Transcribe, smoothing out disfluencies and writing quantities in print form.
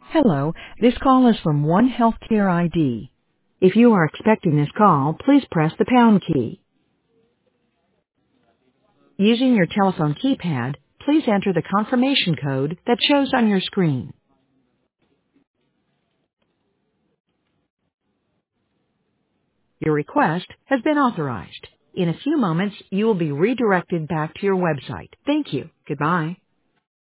Hello, this call is from One Healthcare ID. If you are expecting this call, please press the pound key. Using your telephone keypad, please enter the confirmation code that shows on your screen. Your request has been authorized. In a few moments, you will be redirected back to your website. Thank you. Goodbye.